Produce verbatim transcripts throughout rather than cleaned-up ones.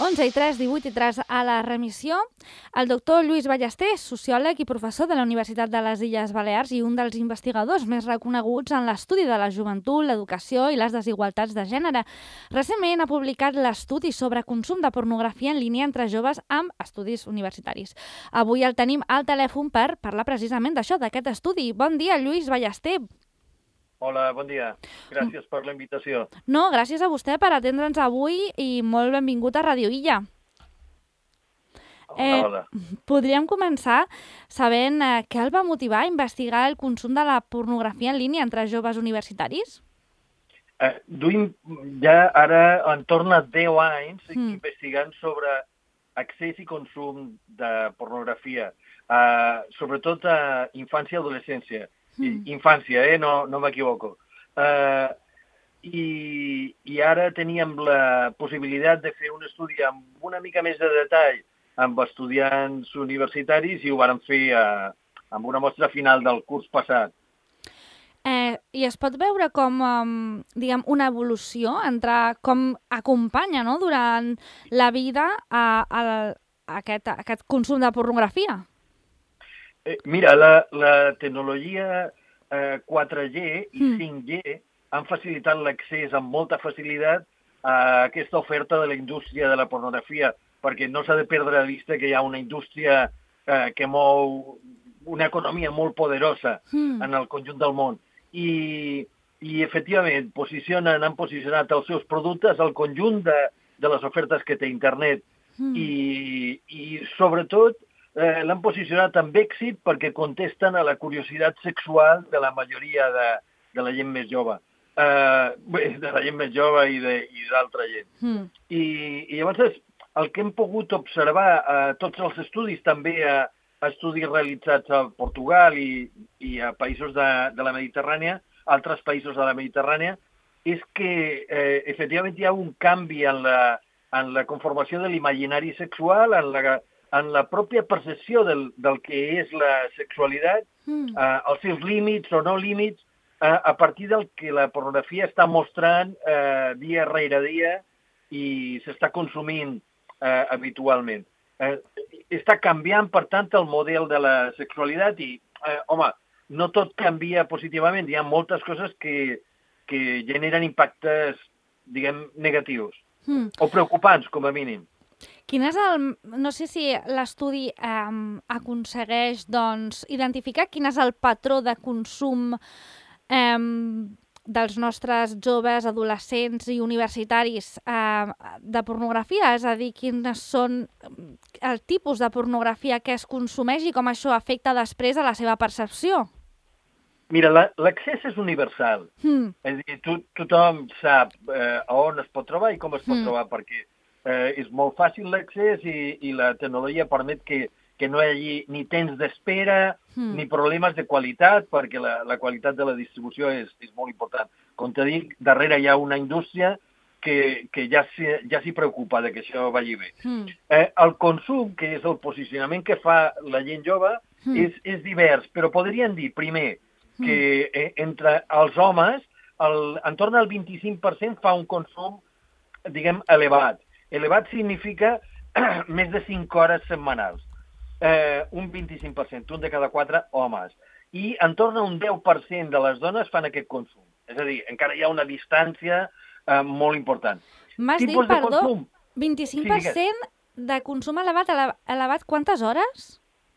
onze i tres, divuit i tres a la remissió. El doctor Lluís Ballester és sociòleg i professor de la Universitat de les Illes Balears i un dels investigadors més reconeguts en l'estudi de la joventut, l'educació i les desigualtats de gènere. Recentment ha publicat l'estudi sobre consum de pornografia en línia entre joves amb estudis universitaris. Avui el tenim al telèfon per parlar precisament d'això, d'aquest estudi. Bon dia, Lluís Ballester. Hola, bon dia. Gràcies per la invitació. No, gràcies a vostè per atendre'ns avui i molt benvingut a Ràdio Illa. Hola, hola. Eh, podríem començar sabent eh, què el va motivar a investigar el consum de la pornografia en línia entre joves universitaris? Eh, duim ja ara entorn a deu anys Mm. investigant sobre accés i consum de pornografia, eh, sobretot a infància i adolescència. Mm. Infància, eh? No, no m'equivoco. Uh, i, I ara teníem la possibilitat de fer un estudi amb una mica més de detall amb estudiants universitaris i ho vàrem fer uh, amb una mostra final del curs passat. Eh, I es pot veure com, um, diguem, una evolució entre com acompanya, no?, durant la vida a, a, a, aquest, a aquest consum de pornografia. Eh, mira, la, la tecnologia eh, quatre G i Mm. cinc G han facilitat l'accés amb molta facilitat a aquesta oferta de la indústria de la pornografia, perquè no s'ha de perdre de vista que hi ha una indústria eh, que mou una economia molt poderosa Mm. en el conjunt del món. I, i efectivament, posicionen, han posicionat els seus productes al conjunt de, de les ofertes que té internet. Mm. I, i sobretot, Eh, l'han posicionat amb èxit perquè contesten a la curiositat sexual de la majoria de, de la gent més jove. Eh, bé, de la gent més jove i d'altra gent. Mm. I, I llavors el que hem pogut observar a tots els estudis, també a, a estudis realitzats a Portugal i, i a països de, de la Mediterrània, altres països de la Mediterrània, és que eh, efectivament hi ha un canvi en la, en la conformació de l'imaginari sexual, en la en la pròpia percepció del, del que és la sexualitat, Mm. eh, els seus límits o no límits, eh, a partir del que la pornografia està mostrant eh, dia rere dia i s'està consumint eh, habitualment. Eh, està canviant, per tant, el model de la sexualitat i, eh, home, no tot canvia positivament. Hi ha moltes coses que, que generen impactes, diguem, negatius Mm. o preocupants, com a mínim. Quin és el... No sé si l'estudi eh, aconsegueix, doncs, identificar quin és el patró de consum eh, dels nostres joves, adolescents i universitaris eh, de pornografia, és a dir, quins són el tipus de pornografia que es consumeix i com això afecta després a la seva percepció. Mira, l'accés és universal. Mm. És a dir, to, tothom sap eh, on es pot trobar i com es pot Mm. trobar, perquè eh, és molt fàcil l'accés i, i la tecnologia permet que, que no hi hagi ni temps d'espera Mm. ni problemes de qualitat, perquè la, la qualitat de la distribució és, és molt important. Com te dic, darrere hi ha una indústria que, que ja s'hi ja s'hi preocupa de que això vagi bé. Mm. Eh, el consum, que és el posicionament que fa la gent jove, Mm. és, és divers, però podríem dir, primer, que eh, entre els homes, el, entorn al vint-i-cinc per cent fa un consum, diguem, elevat. Elevat significa més de cinc hores setmanals. Eh, un vint-i-cinc per cent, un de cada quatre homes. I entorn a un deu per cent de les dones fan aquest consum. És a dir, encara hi ha una distància eh, molt important. M'has dit, Tipus de perdó, consum. vint-i-cinc per cent de consum elevat, ele- elevat quantes hores?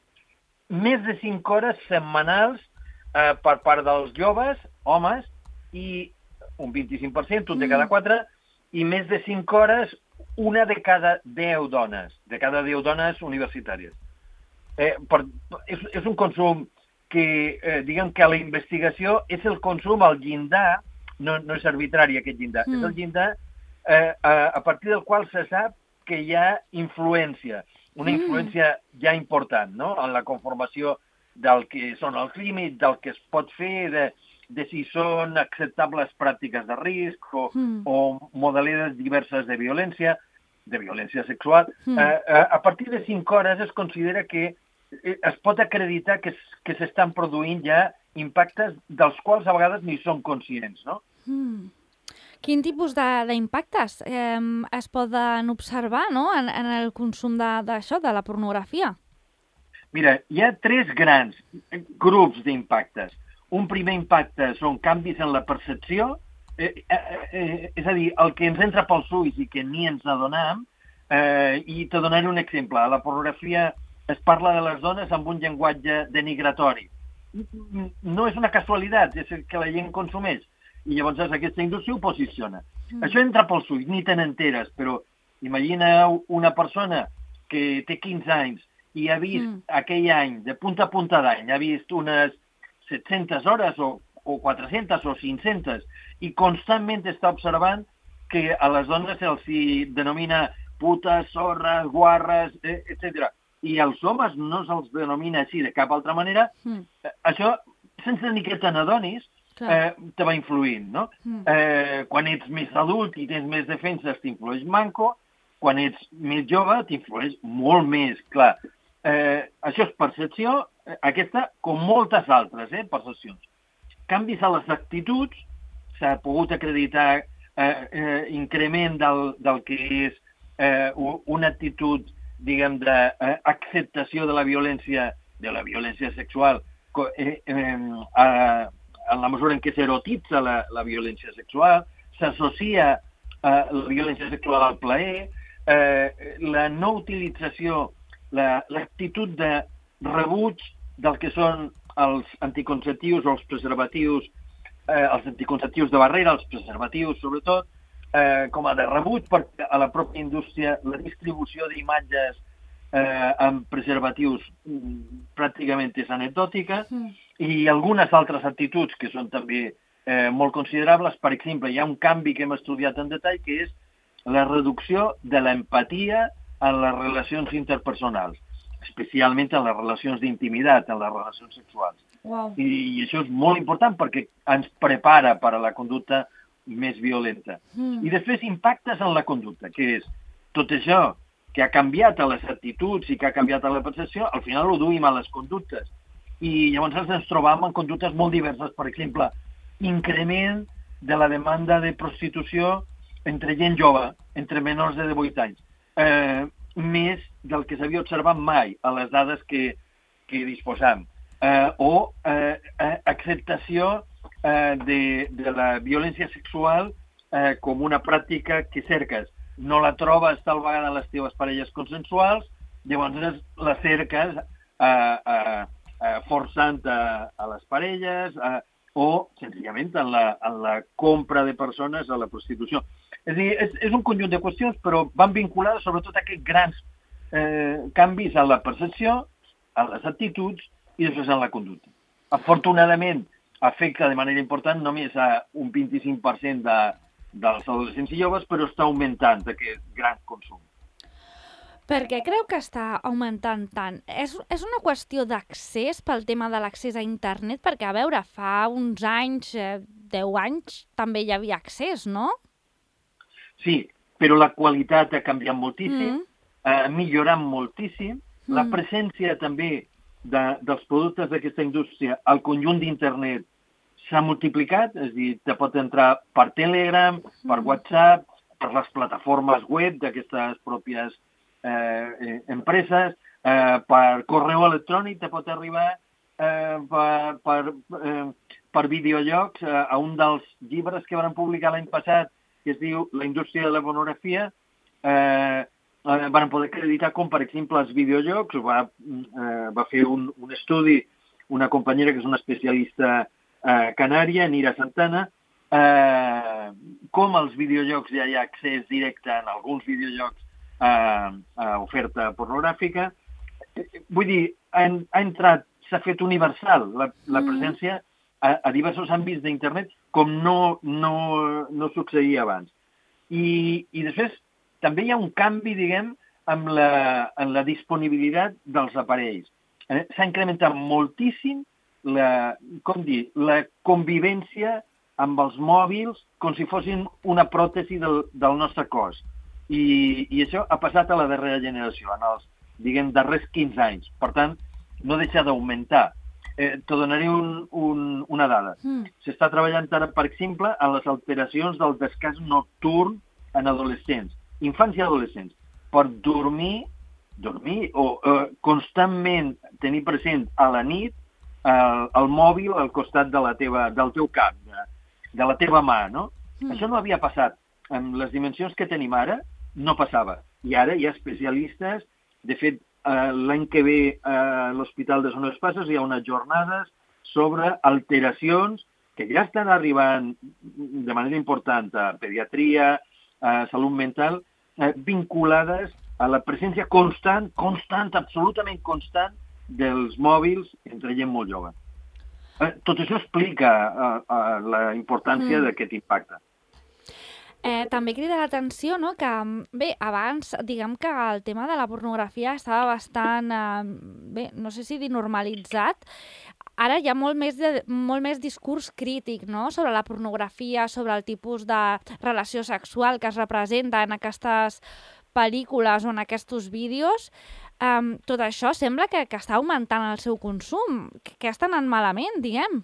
Més de cinc hores setmanals eh, per part dels joves, homes, i un vint-i-cinc per cent, un de cada quatre, i més de cinc hores, una de cada deu dones, de cada deu dones universitàries. Eh, per, és, és un consum que, eh, diguem que a la investigació és el consum al llindar, no, no és arbitrari aquest llindar, Mm. és el llindar eh, a, a partir del qual se sap que hi ha influència, una influència ja important, no?, en la conformació del que són els límits, del que es pot fer, de, de si són acceptables pràctiques de risc o, Mm. o modalitats diverses de violència, de violència sexual. Mm. Eh, eh, a partir de cinc hores es considera que eh, es pot acreditar que, s- que s'estan produint ja impactes dels quals a vegades ni són conscients, no? Mm. Quin tipus de- d'impactes eh, es poden observar, no?, en, en el consum de- d'això, de, de la pornografia? Mira, hi ha tres grans grups d'impactes. Un primer impacte són canvis en la percepció, eh, eh, eh, és a dir, el que ens entra pels ulls i que ni ens adonem, eh, i te donaré un exemple. A la pornografia es parla de les dones amb un llenguatge denigratori. No és una casualitat, és el que la gent consumeix. I llavors aquesta indústria ho posiciona. Mm. Això entra pels ulls, ni te n'enteres, però imagina una persona que té quinze anys i ha vist mm. aquell any, de punta a punta d'any, ha vist unes set-centes hores o, o quatre-centes o cinc-centes i constantment està observant que a les dones se'ls denomina putes, sorres, guarres, eh, etcètera. I als homes no se'ls denomina així de cap altra manera. Mm. Això, sense ni que te n'adonis, eh, te va influint, no? Mm. Eh, quan ets més adult i tens més defenses, t'influeix manco. Quan ets més jove, t'influeix molt més, clar. Eh, això és percepció, aquesta com moltes altres eh, percepcions. Canvis a les actituds, s'ha pogut acreditar eh, eh, increment del, del que és eh, una actitud, diguem, d'acceptació de la violència, de la violència sexual, eh, eh, a, en la mesura en què s'erotitza la, la violència sexual, s'associa eh, la violència sexual al plaer, eh, la no utilització, l'actitud de rebuig del que són els anticonceptius o els preservatius, eh, els anticonceptius de barrera, els preservatius sobretot, eh, com a de rebuig perquè a la pròpia indústria la distribució d'imatges eh, amb preservatius mm, pràcticament és anecdòtica mm. i algunes altres actituds que són també eh, molt considerables. Per exemple, hi ha un canvi que hem estudiat en detall que és la reducció de l'empatia en les relacions interpersonals, especialment en les relacions d'intimitat, en les relacions sexuals. Wow. I, I això és molt important perquè ens prepara per a la conducta més violenta. Mm. I després impactes en la conducta, que és tot això que ha canviat a les actituds i que ha canviat a la percepció, al final ho duim a les conductes. I llavors ens trobam en conductes molt diverses, per exemple, increment de la demanda de prostitució entre gent jove, entre menors de divuit anys. Eh, més del que s'havia observat mai a les dades que, que disposam. Eh, o eh, acceptació eh, de, de la violència sexual eh, com una pràctica que cerques. No la trobes tal vegada en les teves parelles consensuals, llavors la cerques eh, eh, eh, forçant a, a les parelles eh, o senzillament en la, en la compra de persones a la prostitució. És a dir, és, és un conjunt de qüestions, però van vinculades sobretot a aquests grans eh, canvis en la percepció, en les actituds i després en la conducta. Afortunadament, afecta de manera important només a un vint-i-cinc per cent de, dels adolescents i joves, però està augmentant aquest gran consum. Per què creu que està augmentant tant? És, és una qüestió d'accés pel tema de l'accés a internet? Perquè, a veure, fa uns anys, eh, deu anys, també hi havia accés, no? Sí, però la qualitat ha canviat moltíssim, mm. ha millorat moltíssim. Mm. La presència també de, dels productes d'aquesta indústria al conjunt d'internet s'ha multiplicat, és a dir, te pot entrar per Telegram, mm. per WhatsApp, per les plataformes web d'aquestes pròpies eh, empreses, eh, per correu electrònic te pot arribar eh, per, per, eh, per videojocs. Eh, a un dels llibres que van publicar l'any passat, que es diu La indústria de la pornografia, eh, eh, van poder acreditar com, per exemple, els videojocs. Va, eh, va fer un, un estudi una companyera que és una especialista eh, canària, Nira Santana, eh, com als videojocs ja hi ha accés directe en alguns videojocs eh, a oferta pornogràfica. Vull dir, ha, ha entrat, s'ha fet universal la, la presència a, a diversos àmbits d'internet com no, no, no succeïa abans. I, i després també hi ha un canvi, diguem, amb la, en la disponibilitat dels aparells. Eh? S'ha incrementat moltíssim la, com dir, la convivència amb els mòbils com si fossin una pròtesi del, del nostre cos. I, I això ha passat a la darrera generació, en els, diguem, darrers quinze anys. Per tant, no deixa d'augmentar. eh, te donaré un, un, una dada. Mm. S'està treballant ara, per exemple, a les alteracions del descans nocturn en adolescents, infants i adolescents, per dormir, dormir o eh, constantment tenir present a la nit eh, el mòbil al costat de la teva, del teu cap, de, de la teva mà, no? Mm. Això no havia passat. Amb les dimensions que tenim ara, no passava. I ara hi ha especialistes, de fet, eh, l'any que ve a l'Hospital de Son Espassos hi ha unes jornades sobre alteracions que ja estan arribant de manera important a pediatria, a salut mental, eh, vinculades a la presència constant, constant, absolutament constant, dels mòbils entre gent molt jove. Eh, tot això explica eh, eh, la importància mm. d'aquest impacte. Eh, també crida l'atenció, no?, que, bé, abans, diguem que el tema de la pornografia estava bastant, eh, bé, no sé si dir normalitzat. Ara hi ha molt més, de, molt més discurs crític, no?, sobre la pornografia, sobre el tipus de relació sexual que es representa en aquestes pel·lícules o en aquests vídeos. Um, tot això sembla que, que està augmentant el seu consum, que, que està anant malament, diguem.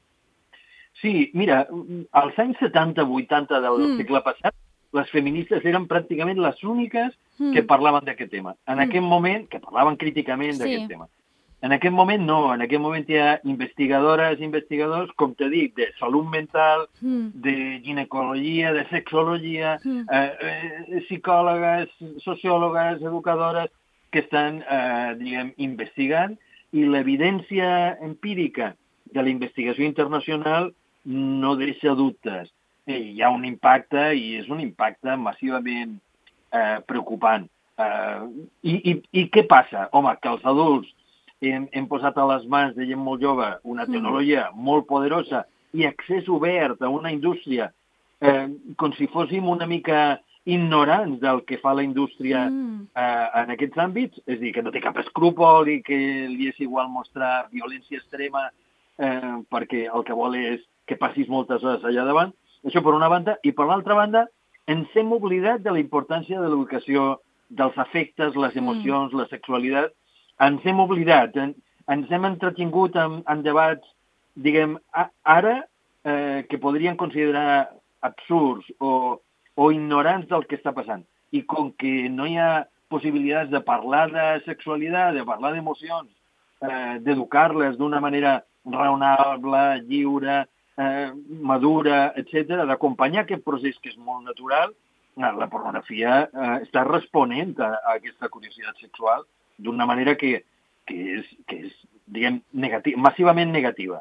Sí, mira, als anys setanta vuitanta del mm. segle passat, les feministes eren pràcticament les úniques mm. que parlaven d'aquest tema. En mm. aquest moment, que parlaven críticament d'aquest sí. tema. En aquest moment no, en aquest moment hi ha investigadores i investigadors, com te dic, de salut mental, mm. de ginecologia, de sexologia, mm. eh, eh, psicòlogues, sociòlogues, educadores, que estan, eh, diguem, investigant, i l'evidència empírica de la investigació internacional no deixa dubtes. Eh, hi ha un impacte, i és un impacte massivament eh, preocupant. Eh, i, i, I què passa? Home, que els adults hem, hem posat a les mans de gent molt jove una tecnologia mm. molt poderosa i accés obert a una indústria eh, com si fóssim una mica ignorants del que fa la indústria mm. eh, en aquests àmbits, és a dir, que no té cap escrúpol i que li és igual mostrar violència extrema eh, perquè el que vol és que passis moltes hores allà davant. Això per una banda. I per l'altra banda, ens hem oblidat de la importància de l'educació, dels afectes, les emocions, mm. la sexualitat. Ens hem oblidat, en, ens hem entretingut en, en debats, diguem, a, ara, eh, que podrien considerar absurds o, o ignorants del que està passant. I com que no hi ha possibilitats de parlar de sexualitat, de parlar d'emocions, eh, d'educar-les d'una manera raonable, lliure, eh, madura, etcètera, d'acompanyar aquest procés que és molt natural, la pornografia eh, està responent a, a aquesta curiositat sexual d'una manera que, que és, que és diguem, negativa, massivament negativa.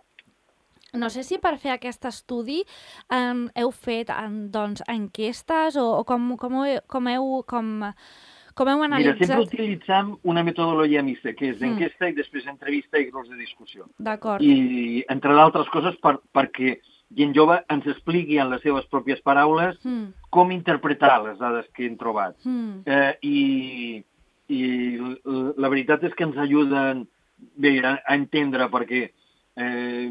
No sé si per fer aquest estudi um, heu fet um, doncs, enquestes o, o com, com, com heu... Com... Com heu analitzat? Mira, sempre utilitzem una metodologia mixta, que és enquesta mm. i després entrevista i grups de discussió. D'acord. I, entre d'altres coses, per, perquè gent jove ens expliqui en les seves pròpies paraules mm. com interpretar les dades que hem trobat. Mm. Eh, i, I la veritat és que ens ajuden bé, a, a entendre, perquè eh,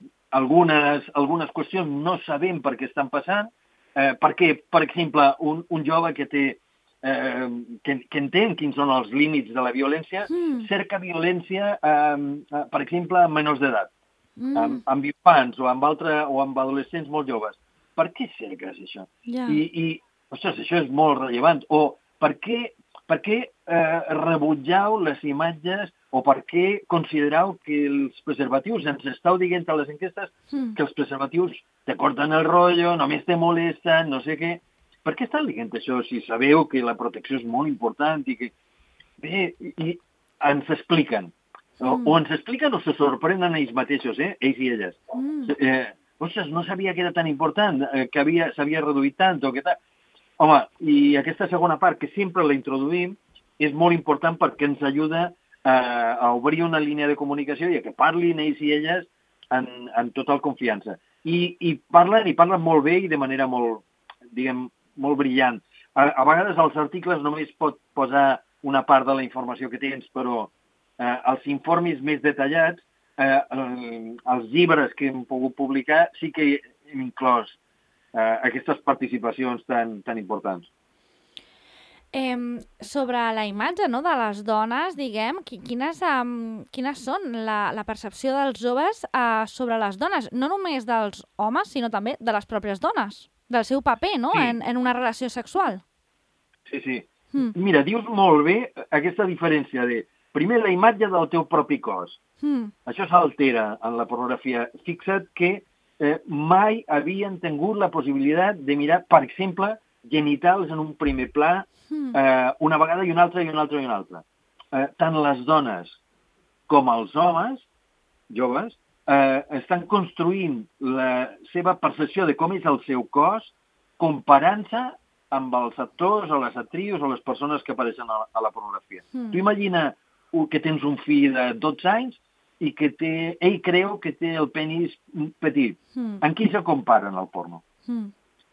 algunes, algunes qüestions no sabem per què estan passant, eh, perquè, per exemple, un, un jove que té Eh, que, que entén quins són els límits de la violència, mm. cerca violència, eh, per exemple, amb menors d'edat, mm. amb, amb infants o amb, altre, o amb adolescents molt joves. Per què cerques això? Yeah. I, i ostres, això és molt rellevant. O per què, per què eh, rebutjau les imatges o per què considerau que els preservatius, ens estàu dient a les enquestes, mm. que els preservatius te corten el rotllo, només te molesten, no sé què. Per què estan dient això si sabeu que la protecció és molt important i que... Bé, i ens expliquen. O, mm. o ens expliquen o se sorprenen ells mateixos, eh? Ells i elles. Mm. Eh, ostres, no sabia que era tan important, eh, que s'havia reduït tant o que tal. Home, i aquesta segona part, que sempre la introduïm, és molt important perquè ens ajuda a, a obrir una línia de comunicació i a que parlin ells i elles en, en total confiança. I, i parlen, i parlen molt bé i de manera molt, diguem, molt brillant. A, a vegades els articles només pot posar una part de la informació que tens, però eh, els informes més detallats, eh, eh, els llibres que hem pogut publicar, sí que hem inclòs eh, aquestes participacions tan, tan importants. Eh, sobre la imatge, no?, de les dones, diguem, qui- quines, um, quines són la, la percepció dels joves uh, sobre les dones? No només dels homes, sinó també de les pròpies dones, del seu paper, no?, Sí. en, en una relació sexual. Sí, sí. Mm. Mira, dius molt bé aquesta diferència de, primer, la imatge del teu propi cos. Mm. Això s'altera en la pornografia. Fixa't que eh, mai havien tingut la possibilitat de mirar, per exemple, genitals en un primer pla, Mm. eh, una vegada i una altra i una altra i una altra. Eh, tant les dones com els homes, joves, eh, estan construint la seva percepció de com és el seu cos comparant-se amb els actors o les actrius o les persones que apareixen a, a la pornografia. Mm. Tu imagina que tens un fill de dotze anys i que té, ell creu que té el penis petit. Mm. En qui se comparen al porno? Mm.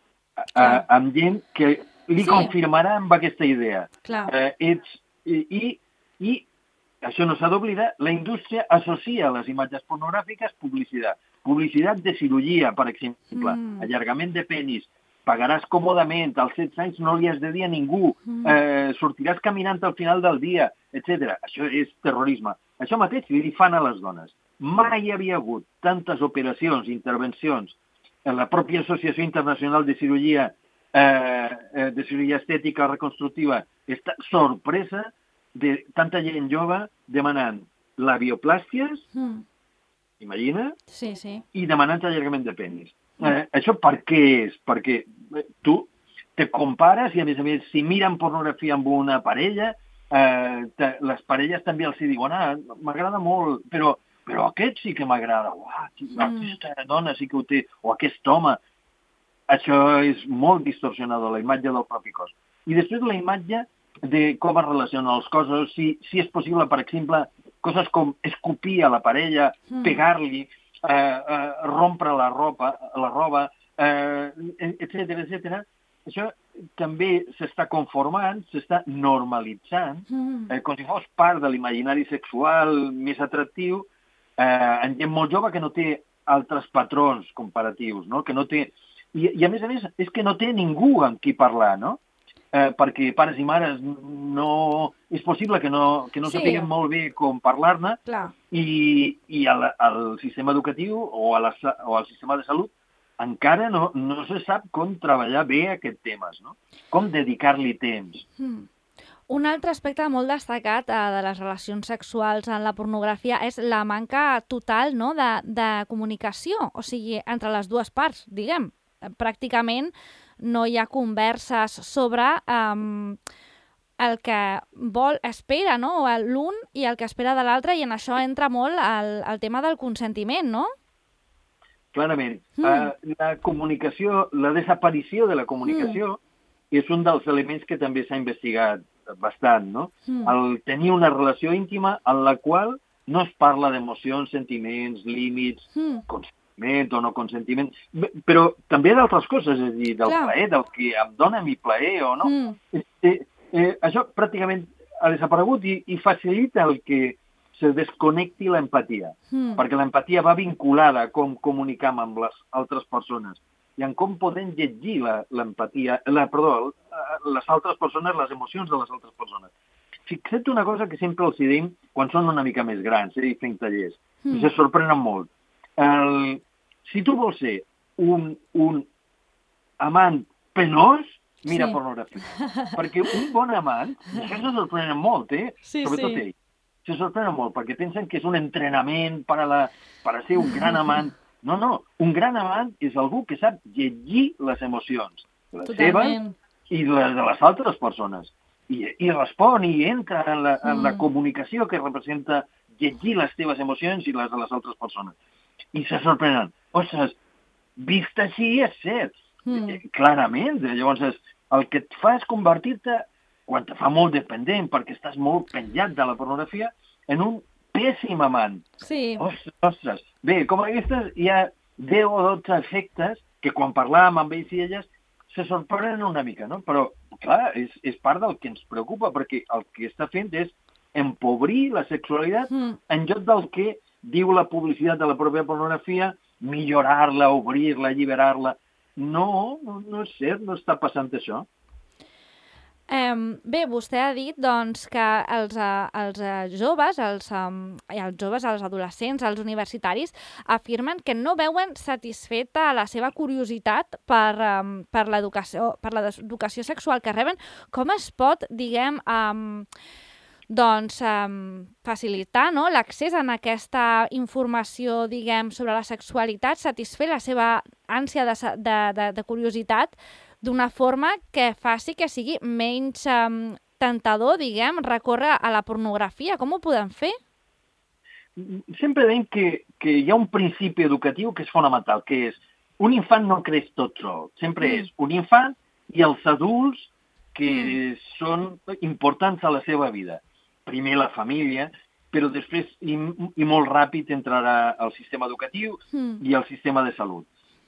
Uh, amb gent que li Sí. confirmarà amb aquesta idea. Clar. Uh, ets, i, i, I això no s'ha d'oblidar, la indústria associa les imatges pornogràfiques publicitat. Publicitat de cirurgia, per exemple, Mm. allargament de penis, pagaràs còmodament, als setze anys no li has de dir a ningú, Mm. eh, sortiràs caminant al final del dia, etcètera. Això és terrorisme. Això mateix li fan a les dones. Mai hi havia hagut tantes operacions, intervencions, en la pròpia Associació Internacional de Cirurgia, eh, de cirurgia estètica reconstructiva, està sorpresa de tanta gent jove demanant labioplàsties, Mm. imagina, Sí, sí. i demanant allargament de penis. Eh, això per què és? Perquè eh, tu te compares i, a més a més, si miren pornografia amb una parella, eh, te, les parelles també els hi diuen, ah, m'agrada molt, però, però aquest sí que m'agrada, uah, Mm. aquesta dona sí que ho té, o aquest home. Això és molt distorsionador, la imatge del propi cos. I després la imatge de com es relacionen els cossos, si, si és possible, per exemple, coses com escopir a la parella, Mm. pegar-li, eh, eh, rompre la roba, la roba, eh, etcètera, etcètera. Això també s'està conformant, s'està normalitzant, Mm. eh, com si fos part de l'imaginari sexual més atractiu, eh, en gent molt jove que no té altres patrons comparatius, no? Que no té... I, I, a més a més, és que no té ningú amb qui parlar, no? Eh, perquè pares i mares no... És possible que no, que no Sí. sapiguen molt bé com parlar-ne, Clar. i, i al, al sistema educatiu o, a la, o al sistema de salut encara no, no se sap com treballar bé aquests temes, no? Com dedicar-li temps. Mm. Un altre aspecte molt destacat eh, de les relacions sexuals en la pornografia és la manca total, no?, de, de comunicació, o sigui, entre les dues parts, diguem. Pràcticament no hi ha converses sobre um, el que vol, espera, no?, l'un i el que espera de l'altre, i en això entra molt el, el tema del consentiment, no? Clarament. Mm. Uh, la comunicació, la desaparició de la comunicació mm. és un dels elements que també s'ha investigat bastant, no? Mm. El tenir una relació íntima en la qual no es parla d'emocions, sentiments, límits, Mm. consentiment o no consentiment, però també d'altres coses, és a dir, del Clar. plaer, del que em dona mi plaer o no. Mm. Eh, eh, això pràcticament ha desaparegut i, i facilita el que se desconnecti l'empatia, Mm. perquè l'empatia va vinculada a com comunicam amb les altres persones i en com podem llegir la- l'empatia, la, perdó, el- les altres persones, les emocions de les altres persones. Fixa't una cosa que sempre els dic quan són una mica més grans, eh, i fent tallers, Mm. i se sorprenen molt. El, si tu vols ser un, un amant penós, mira Sí. pornografia. Perquè un bon amant, i això se sorprenen molt, eh? Sí, Sobretot sí. ell. Se sorprenen molt perquè pensen que és un entrenament per a, la, per a ser un gran amant. No, no, un gran amant és algú que sap llegir les emocions, les seves Totalment. i les de les altres persones. I, i respon i entra en la, en la Mm. comunicació que representa llegir les teves emocions i les de les altres persones. I se sorprenen. Ostres, vist així és cert. Mm. Eh, Clarament. Llavors, és- el que et fa és convertir-te, quan te fa molt dependent, perquè estàs molt penjat de la pornografia, en un pèssim amant. Sí. Ostres, ostres. Bé, com aquestes hi ha deu o dotze efectes que quan parlàvem amb ells i elles se sorprenen una mica, no? Però, clar, és, és part del que ens preocupa, perquè el que està fent és empobrir la sexualitat Mm. en lloc del que diu la publicitat de la pròpia pornografia, millorar-la, obrir-la, alliberar-la. No, no, no és cert, no està passant això. Eh, bé, vostè ha dit doncs, que els, uh, els uh, joves, els, um, els joves, els adolescents, els universitaris, afirmen que no veuen satisfeta la seva curiositat per, um, per l'educació per l'educació sexual que reben. Com es pot, diguem, um, doncs, um, facilitar, no?, l'accés a aquesta informació, diguem, sobre la sexualitat, satisfer la seva ànsia de, de, de, de curiositat d'una forma que faci que sigui menys um, tentador, diguem, recórrer a la pornografia. Com ho podem fer? Sempre veiem que, que hi ha un principi educatiu que és fonamental, que és un infant no creix tot sol. Sempre mm. és un infant i els adults que mm. són importants a la seva vida. Primer la família, però després i, i molt ràpid entrarà el sistema educatiu mm. i el sistema de salut.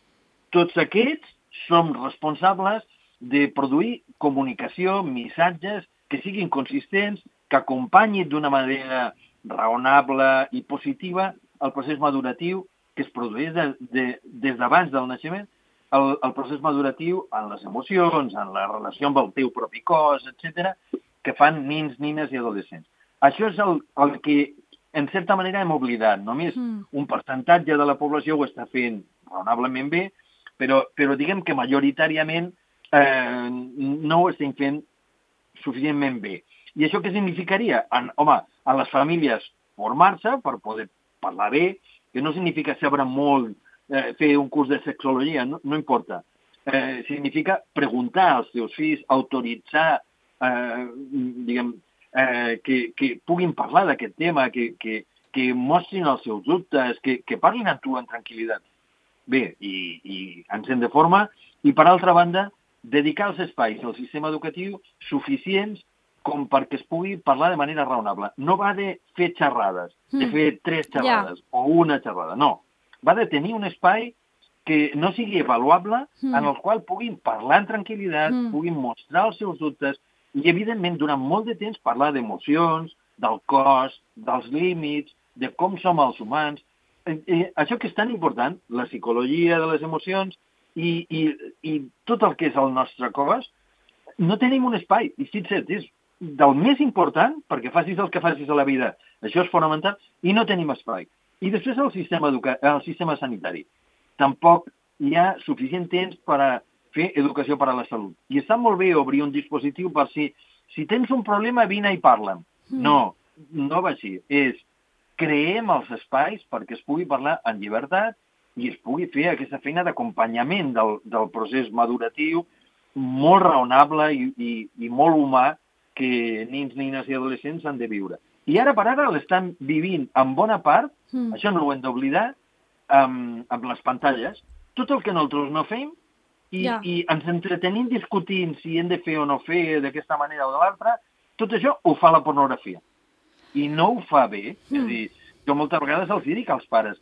Tots aquests som responsables de produir comunicació, missatges que siguin consistents, que acompanyin d'una manera raonable i positiva el procés maduratiu que es produeix de, de, des d'abans del naixement, el, el procés maduratiu en les emocions, en la relació amb el teu propi cos, etcètera, que fan nins, nines i adolescents. Això és el, el que, en certa manera, hem oblidat. Només mm. un percentatge de la població ho està fent raonablement bé, però, però diguem que majoritàriament eh, no ho estem fent suficientment bé. I això què significaria? En, home, a les famílies formar-se per poder parlar bé, que no significa saber molt, eh, fer un curs de sexologia, no, no importa. Eh, significa preguntar als teus fills, autoritzar, eh, diguem, eh, que, que puguin parlar d'aquest tema, que, que, que mostrin els seus dubtes, que, que parlin amb tu en tranquil·litat. Bé, i, i ens hem de formar, i per altra banda, dedicar els espais al sistema educatiu suficients com perquè es pugui parlar de manera raonable. No va de fer xerrades, de fer tres xerrades yeah. o una xerrada, no. Va de tenir un espai que no sigui avaluable, mm. en el qual puguin parlar en tranquil·litat, mm. puguin mostrar els seus dubtes i, evidentment, durant molt de temps parlar d'emocions, del cos, dels límits, de com som els humans. Eh, això que és tan important, la psicologia de les emocions i, i, i tot el que és el nostre cos, no tenim un espai. I fixa't, és del més important, perquè facis el que facis a la vida, això és fonamental, i no tenim espai. I després el sistema, educa... el sistema sanitari. Tampoc hi ha suficient temps per a fer educació per a la salut. I està molt bé obrir un dispositiu per si, si tens un problema, vine i parla'm. Mm. No, no va així. És creem els espais perquè es pugui parlar en llibertat i es pugui fer aquesta feina d'acompanyament del, del procés maduratiu molt raonable i, i, i molt humà que nins, nines i adolescents han de viure. I ara per ara l'estan vivint en bona part, mm. això no ho hem d'oblidar, amb, amb les pantalles, tot el que nosaltres no fem i, yeah. i ens entretenim discutint si hem de fer o no fer d'aquesta manera o de l'altra, tot això ho fa la pornografia. I no ho fa bé. Mm. És a dir, jo moltes vegades els dic als pares,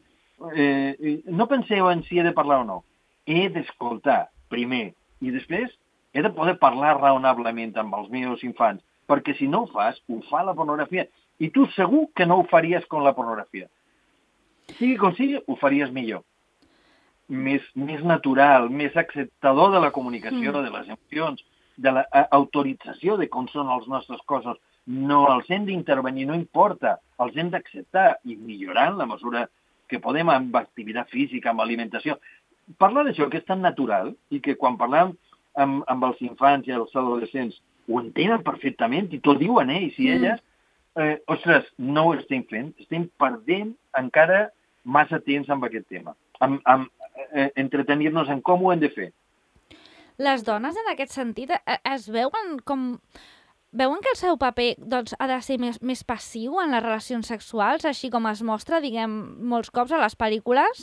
eh, no penseu en si he de parlar o no. He d'escoltar primer i després he de poder parlar raonablement amb els meus infants, perquè si no ho fas, ho fa la pornografia. I tu segur que no ho faries con la pornografia. Sigui com sigui, ho faries millor. Més, més natural, més acceptador de la comunicació, mm. de les emocions, de l'autorització de com són els nostres cossos. No els hem d'intervenir, no importa, els hem d'acceptar i millorar en la mesura que podem amb activitat física, amb alimentació. Parlar d'això que és tan natural i que quan parlem amb, amb els infants i els adolescents ho entenen perfectament i t'ho diuen ells i elles, eh, ostres, no ho estem fent, estem perdent encara massa temps amb aquest tema, amb, amb eh, entretenir-nos en com ho hem de fer. Les dones, en aquest sentit, es veuen com... Veuen que el seu paper doncs, ha de ser més, més passiu en les relacions sexuals, així com es mostra, diguem, molts cops a les pel·lícules?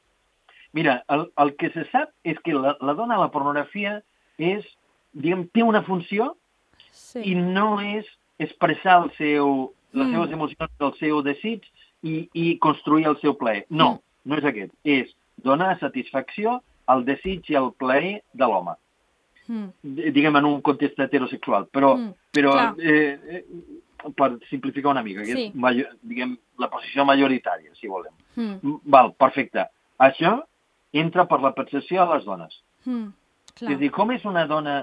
Mira, el, el que se sap és que la, la dona a la pornografia és, diguem, té una funció sí. i no és expressar el seu, les mm. seves emocions, el seu desig i, i construir el seu plaer. No, mm. no és aquest. És donar satisfacció al desig i al plaer de l'home. Mm. Diguem, en un context heterosexual, però, mm, però eh, eh, per simplificar una mica, sí. és, major, diguem, la posició majoritària, si volem. Mm. Val, perfecte. Això entra per la percepció a les dones. Mm, és a dir, com és una dona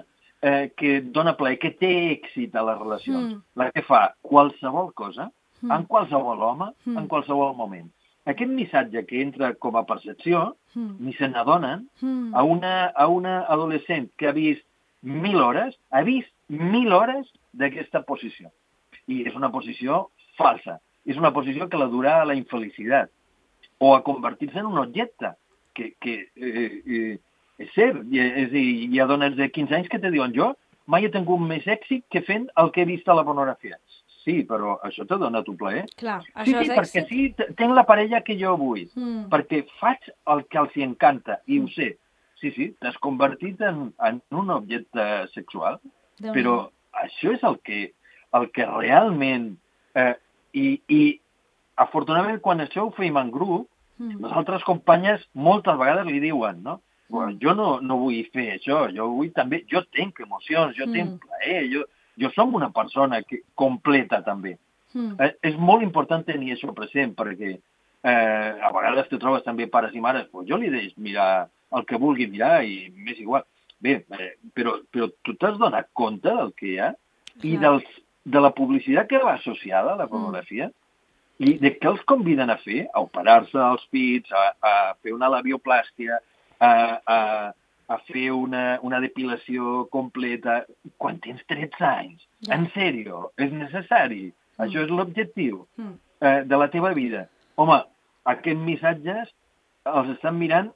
eh, que dona plaer, que té èxit a les relacions, Mm. la que fa qualsevol cosa, Mm. en qualsevol home, Mm. en qualsevol moment. Aquest missatge que entra com a percepció, Mm. ni se n'adonen, Mm. a una, a una adolescent que ha vist mil hores, ha vist mil hores d'aquesta posició. I és una posició falsa. És una posició que la durà a la infelicitat o a convertir-se en un objecte, que, que eh, eh, és cert. I, és a dir, hi ha dones de quinze anys que te diuen jo mai he tingut més èxit que fent el que he vist a la pornografia. Sí, però això te dona tu plaer. Clar, Sí, això sí, és perquè èxit. sí, t- tinc la parella que jo vull, Mm. perquè faig el que els hi encanta, i Mm. ho sé. Sí, sí, t'has convertit en, en un objecte sexual, Déu-n'hi-do. però això és el que, el que realment... Eh, i, I, afortunadament, quan això ho fem en grup, Mm. les altres companyes moltes vegades li diuen, no? Bueno, Mm. jo no, no vull fer això, jo vull també... Jo tinc emocions, jo Mm. tinc plaer, jo, jo som una persona que, completa també. Mm. Eh, és molt important tenir això present, perquè eh, a vegades te trobes també pares i mares, pues jo li deix mirar el que vulgui mirar i m'és igual. Bé, eh, però, però tu t'has donat compte del que hi ha i Clar. dels, de la publicitat que va associada a la pornografia i de què els conviden a fer? A operar-se els pits, a, a fer una labioplàstia, a, a, a fer una, una depilació completa. Quan tens tretze anys? Ja. En sèrio? És necessari? Mm. Això és l'objectiu Mm. eh, de la teva vida. Home, aquests missatges els estan mirant,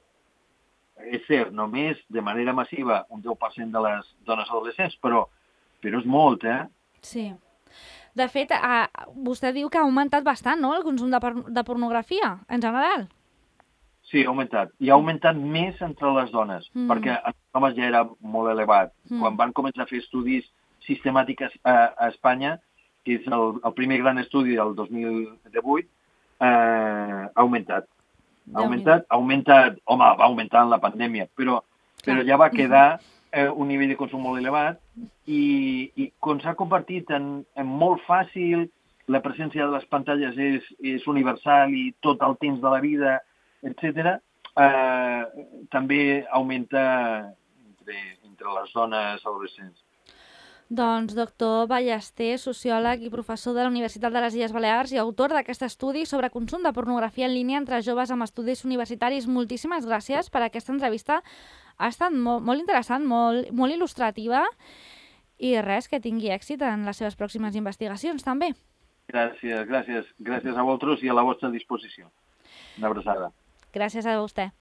és cert, només de manera massiva un deu per cent de les dones adolescents, però, però és molt, eh? Sí. De fet, eh, vostè diu que ha augmentat bastant, no?, el consum de, por- de pornografia, en general. Sí, ha augmentat. I ha augmentat més entre les dones, Mm. perquè en els homes ja era molt elevat. Mm. Quan van començar a fer estudis sistemàtics a, a Espanya, que és el, el primer gran estudi del dos mil divuit, eh, ha augmentat. Ha augmentat, ha augmentat, home, va augmentar en la pandèmia, però, però Clar. ja va quedar eh, un nivell de consum molt elevat i, i com s'ha convertit en, en molt fàcil, la presència de les pantalles és, és universal i tot el temps de la vida, etcètera, eh, també augmenta entre, entre les dones adolescents. Doncs doctor Ballester, sociòleg i professor de la Universitat de les Illes Balears i autor d'aquest estudi sobre consum de pornografia en línia entre joves amb estudis universitaris. Moltíssimes gràcies per aquesta entrevista. Ha estat molt, molt interessant, molt, molt il·lustrativa i res, que tingui èxit en les seves pròximes investigacions també. Gràcies, gràcies. Gràcies a vosaltres i a la vostra disposició. Una abraçada. Gràcies a vostè.